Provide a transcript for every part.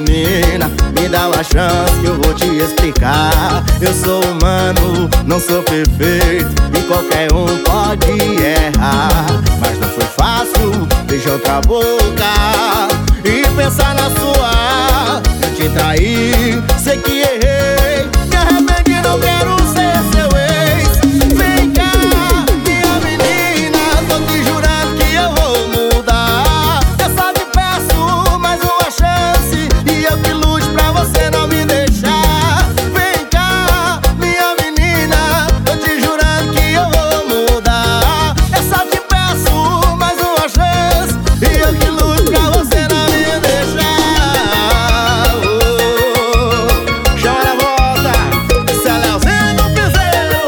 menina, me dá uma chance que eu vou te explicar. Eu sou humano, não sou perfeito e qualquer um pode errar. Mas não foi fácil beijar outra boca e pensar na sua. Eu te traí, sei que errei, me arrependi, não quero ser seu ex. Vem cá, minha menina, tô te jurando que eu vou mudar. Eu só te peço mais uma chance e eu que luto pra você não me deixar. Vem cá, minha menina, tô te jurando que eu vou mudar. Eu só te peço mais uma chance e eu que luto pra você não me deixar. Chama na volta, esse é Leozinho do Piseiro.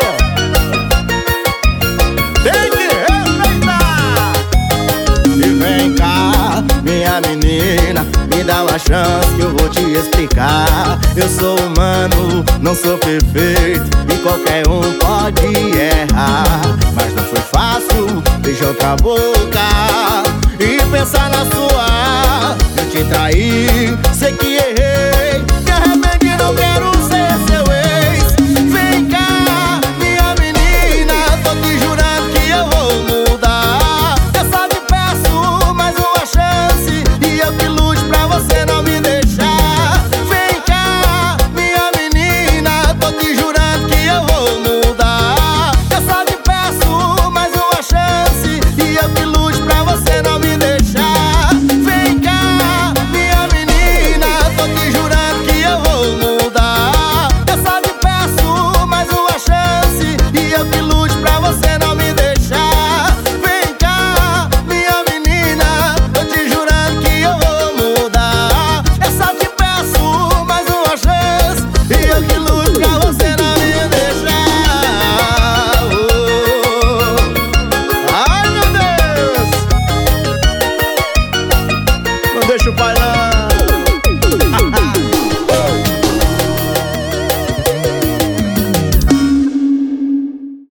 Tem que respeitar. E vem cá, minha menina, me dá uma chance que eu vou te explicar. Eu sou humano, não sou perfeito e qualquer um pode errar. Mas não foi fácil beijar outra boca e pensar na sua. Eu te traí, sei que errei, me arrependi, não quero ser seu ex. Vem cá, minha menina, tô te jurando que eu vou mudar. Eu só te peço mais uma chance e eu que luto pra você não me deixar. Vem cá, minha menina, tô te jurando que eu vou mudar. Eu só te peço mais uma chance e eu que luto pra você não me deixar. Vem cá, minha menina, tô te jurando que eu vou mudar. Eu só te peço mais uma chance e eu que luto pra você não me deixar. Vem cá, minha menina, tô te jurando que eu vou mudar. Eu só te peço mais uma chance e eu que luto pra você não me deixar. Ai, meu Deus, não deixa o pai lá.